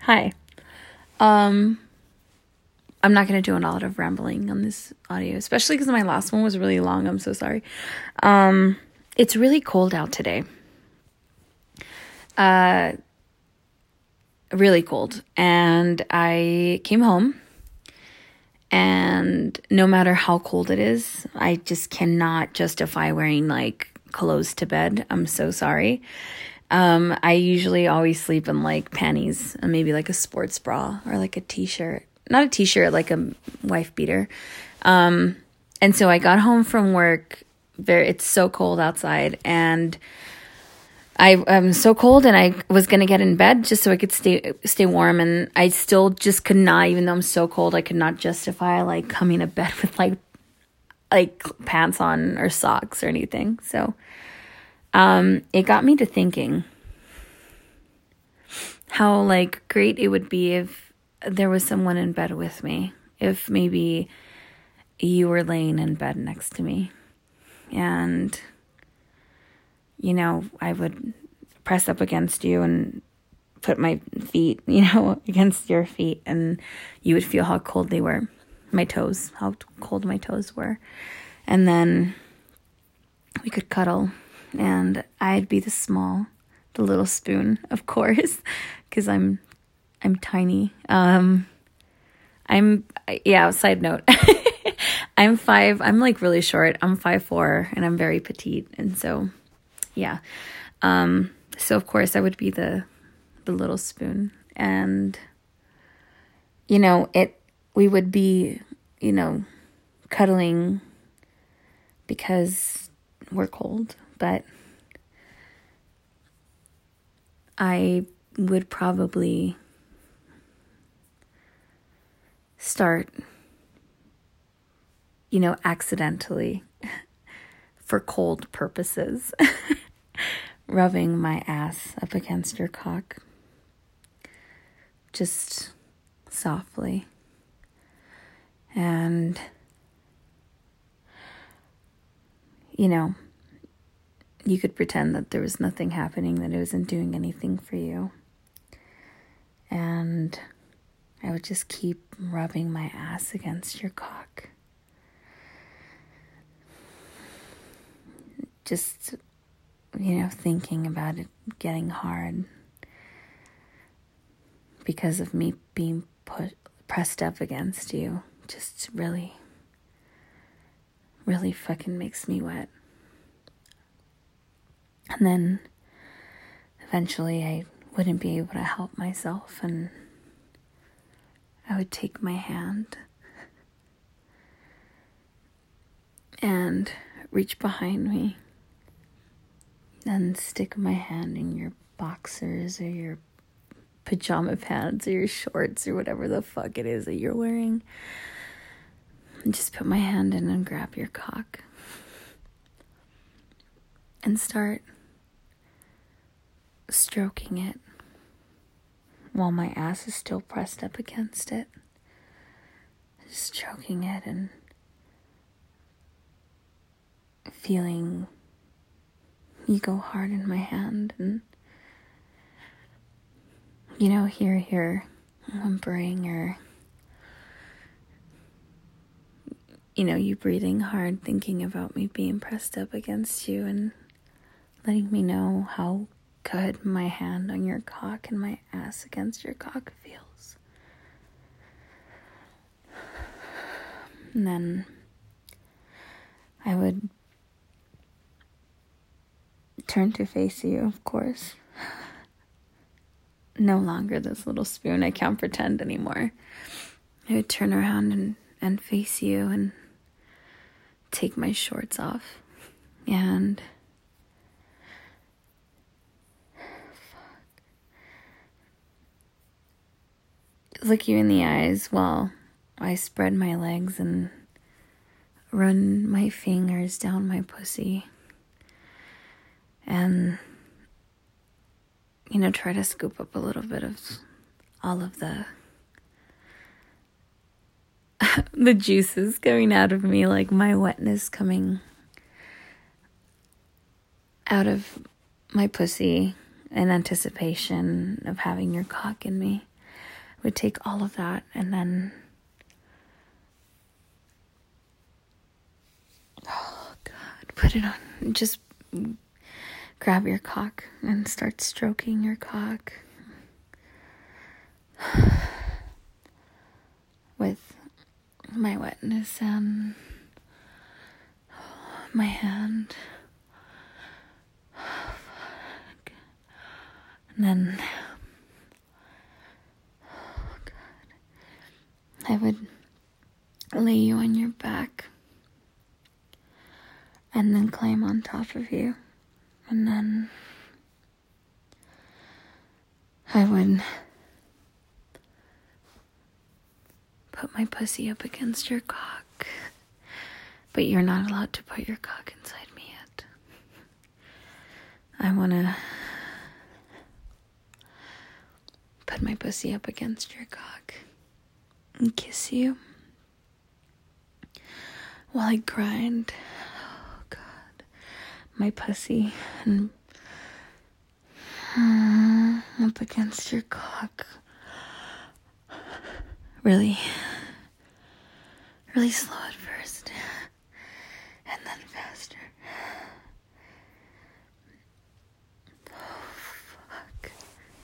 Hi. I'm not going to do a lot of rambling on this audio, especially because my last one was really long. I'm so sorry. It's really cold out today. Really cold. And I came home, and no matter how cold it is, I just cannot justify wearing clothes to bed. I'm so sorry. I usually always sleep in panties and maybe a sports bra or a t-shirt. Not a t-shirt, like a wife beater. And so I got home from work. It's so cold outside, and I'm so cold, and I was going to get in bed just so I could stay warm, and I still just could not, even though I'm so cold, I could not justify coming to bed with pants on or socks or anything. So it got me to thinking how great it would be if there was someone in bed with me, if maybe you were laying in bed next to me, and I would press up against you and put my feet against your feet, and you would feel how cold they were, how cold my toes were, and then we could cuddle, and I'd be the little spoon, of course, because I'm tiny. Side note, I'm really short. I'm 5'4", and I'm very petite. And so, yeah. So of course I would be the little spoon, and, we would be, cuddling because we're cold, but I would probably start, accidentally, for cold purposes, rubbing my ass up against your cock, just softly, and, you could pretend that there was nothing happening, that it wasn't doing anything for you. And I would just keep rubbing my ass against your cock. Just, thinking about it getting hard because of me being pressed up against you just really, really fucking makes me wet. And then eventually I wouldn't be able to help myself, and I would take my hand and reach behind me and stick my hand in your boxers or your pajama pants or your shorts or whatever the fuck it is that you're wearing, and just put my hand in and grab your cock and start stroking it while my ass is still pressed up against it, just stroking it and feeling you go hard in my hand, and hear whimpering, or you breathing hard, thinking about me being pressed up against you, and letting me know how good my hand on your cock and my ass against your cock feels. And then I would turn to face you, of course. No longer this little spoon. I can't pretend anymore. I would turn around and face you and take my shorts off and look you in the eyes while I spread my legs and run my fingers down my pussy and, try to scoop up a little bit of all of the juices coming out of me, my wetness coming out of my pussy in anticipation of having your cock in me. would take all of that and then, oh God, put it on. Just grab your cock and start stroking your cock with my wetness and my hand. And then, oh God, I would lay you on your back and then climb on top of you. And then I would put my pussy up against your cock. But you're not allowed to put your cock inside me yet. I want to put my pussy up against your cock and kiss you while I grind, oh God, my pussy and up against your cock. Really, really slow at first, and then faster. Oh, fuck.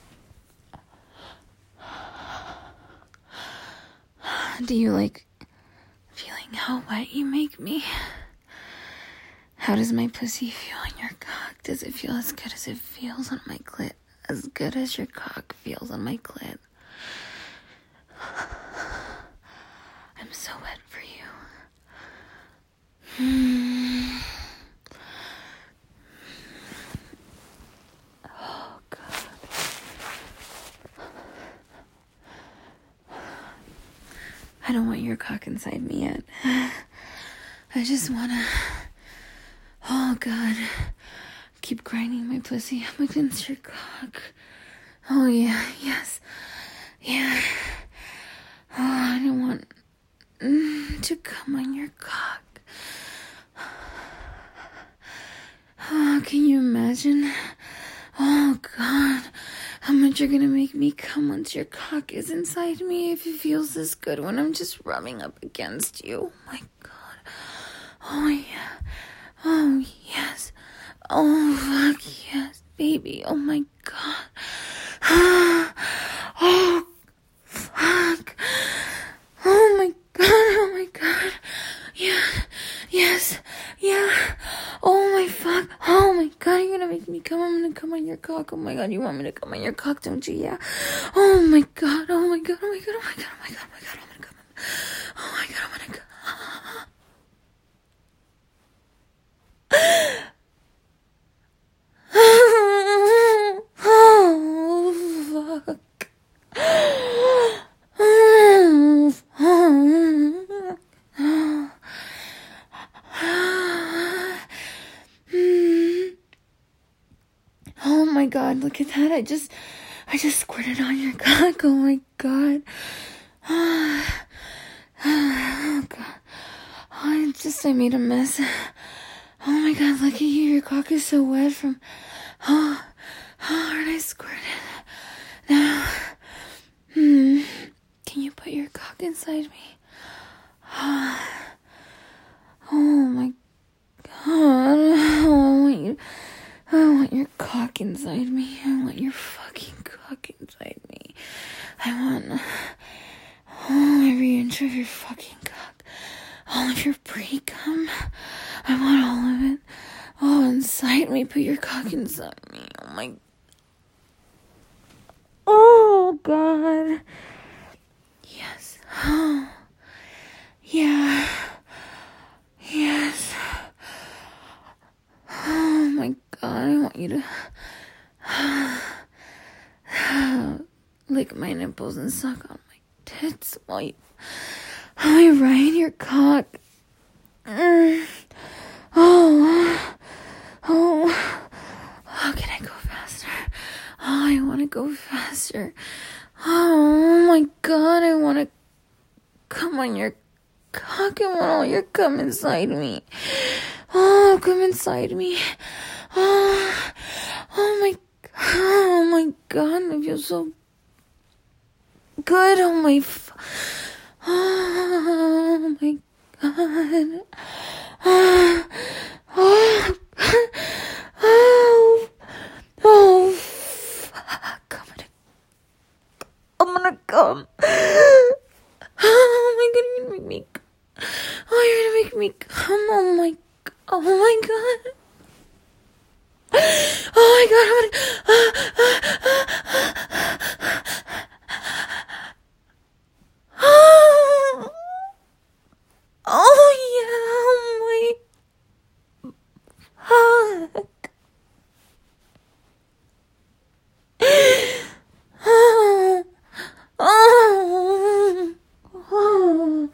Do you like feeling how wet you make me? How does my pussy feel on your cock? Does it feel as good as it feels on my clit? As good as your cock feels on my clit? I'm so wet for you. Oh, God. I don't want your cock inside me yet. I just wanna, oh God, keep grinding my pussy up against your cock. Oh yeah, yes, yeah. Oh, I don't want to come on your cock. Oh, can you imagine? Oh God, how much you're gonna make me come once your cock is inside me if it feels this good when I'm just rubbing up against you. Oh my God. Oh yeah. Oh yes. Oh fuck yes, baby. Oh my God. Oh fuck. Oh my God. Oh my God. Yeah. Yes. Yeah. Oh my fuck. Oh my God. You're gonna make me come. I'm gonna come on your cock. Oh my God. You want me to come on your cock, don't you? Yeah. Oh my God. Oh my God. Oh my God. Oh my God. Oh my God. Oh my God. I'm gonna come. Oh my God. I'm gonna come. Oh, fuck. Oh my God, look at that. I just squirted on your cock. Oh my God. Oh God. Oh, I made a mess. Oh my God, look at you. Your cock is so wet from, oh, and I squirted. Now, can you put your cock inside me? Oh my God. I want your cock inside me. I want your fucking cock inside me. I want every inch of your fucking cock. All of your pre-cum. I want all of it. Oh, inside me. Put your cock inside me. Oh my. Oh, God. Yes. Oh. Yeah. Yes. Oh my God. I want you to lick my nipples and suck on my tits while I ride your cock. Oh, can I go faster? Oh, I want to go faster. Oh my God, I want to come on your cock. I want all your cum inside me. Oh, come inside me. Oh my God, I feel so good. Oh my oh my god. Oh, oh, oh, oh, fuck. I'm gonna come. Oh my god, you're gonna make me. Oh, you're gonna make me come. Oh my god. Oh my god, I'm gonna. Oh yeah, oh my fuck. Oh, oh, oh,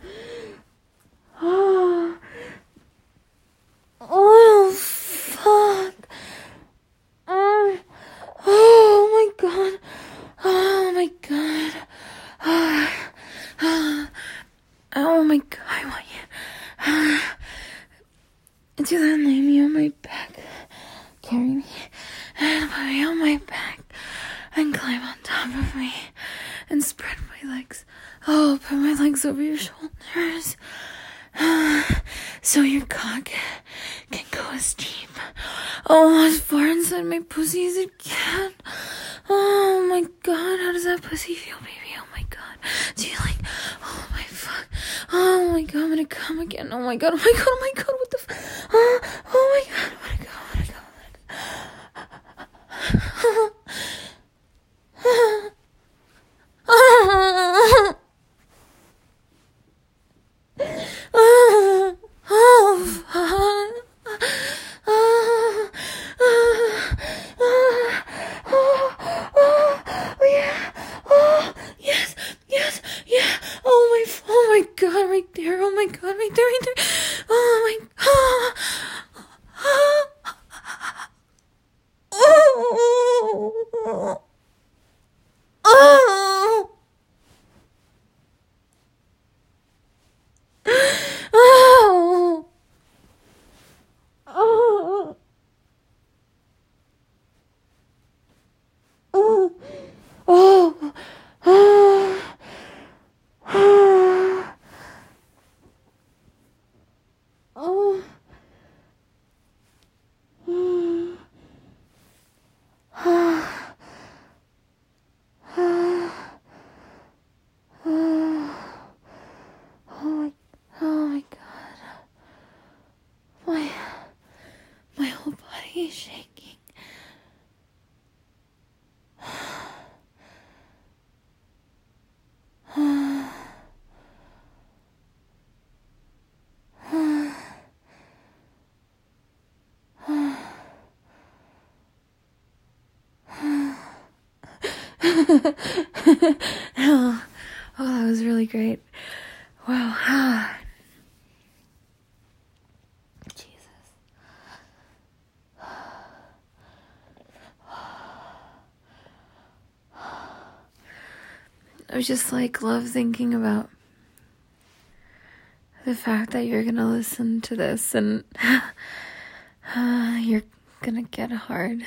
oh, oh, fuck. Oh, oh my god. Oh my god. Oh my god. I want you to then lay me on my back. Carry me and put me on my back and climb on top of me and spread my legs. Oh, put my legs over your shoulders. So your cock can go as deep, as far inside my pussy as it can. Oh my god, how does that pussy feel, baby? Oh my god. Do you like, oh my fuck. Oh my god, I'm gonna come again. Oh my god, what the fuck? Oh my god, I'm gonna go. Right there. Oh my god. My whole body is shaking. Oh, that was really great. Wow. Jesus. I just love thinking about the fact that you're gonna listen to this and you're gonna get hard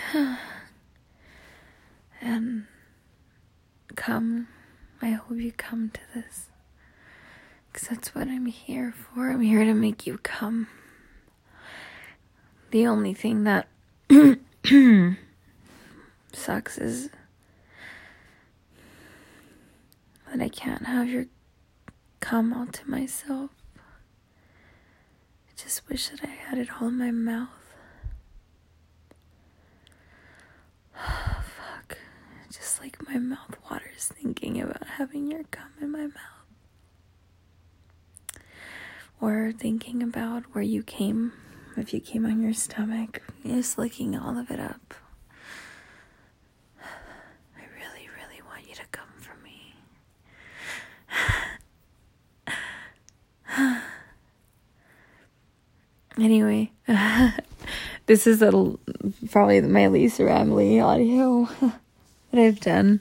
and come. I hope you come to this, because that's what I'm here for. I'm here to make you come. The only thing that sucks is that I can't have your cum all to myself. I just wish that I had it all in my mouth. Fuck. Just my mouth waters thinking about having your cum in my mouth. Or thinking about where you came, if you came on your stomach, just licking all of it up. I really, really want you to come for me. Anyway, this is probably my least rambly audio that I've done.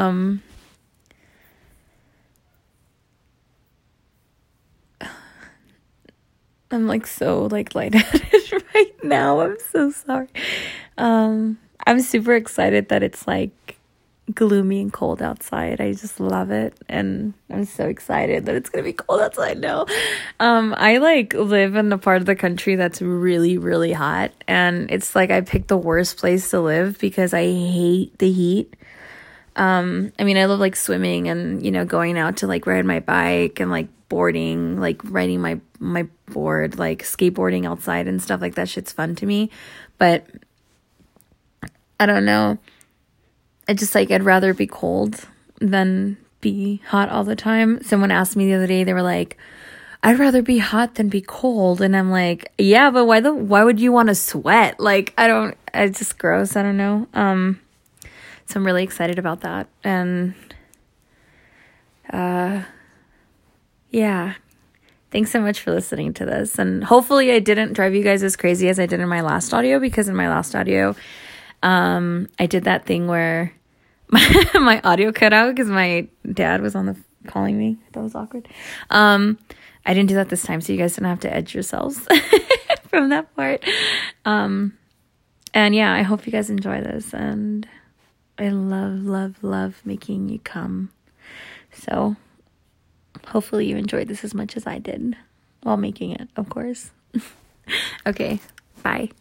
I'm so lightheaded right now. I'm so sorry. I'm super excited that it's gloomy and cold outside. I just love it, and I'm so excited that it's gonna be cold outside now. I like live in a part of the country that's really, really hot, and it's like I picked the worst place to live because I hate the heat. I mean, I love like swimming and, you know, going out to like ride my bike and like boarding, like riding my board, like skateboarding outside and stuff like that. Shit's fun to me, but I don't know. I just like, I'd rather be cold than be hot all the time. Someone asked me the other day, they were like, I'd rather be hot than be cold. And I'm like, yeah, but why would you want to sweat? Like, it's just gross. I don't know. So I'm really excited about that. And, yeah, thanks so much for listening to this. And hopefully I didn't drive you guys as crazy as I did in my last audio, because in my last audio, I did that thing where my audio cut out because my dad was calling me. That was awkward. I didn't do that this time, so you guys don't have to edge yourselves from that part. And yeah, I hope you guys enjoy this, and I love making you come. So hopefully you enjoyed this as much as I did while making it, of course. Okay, bye.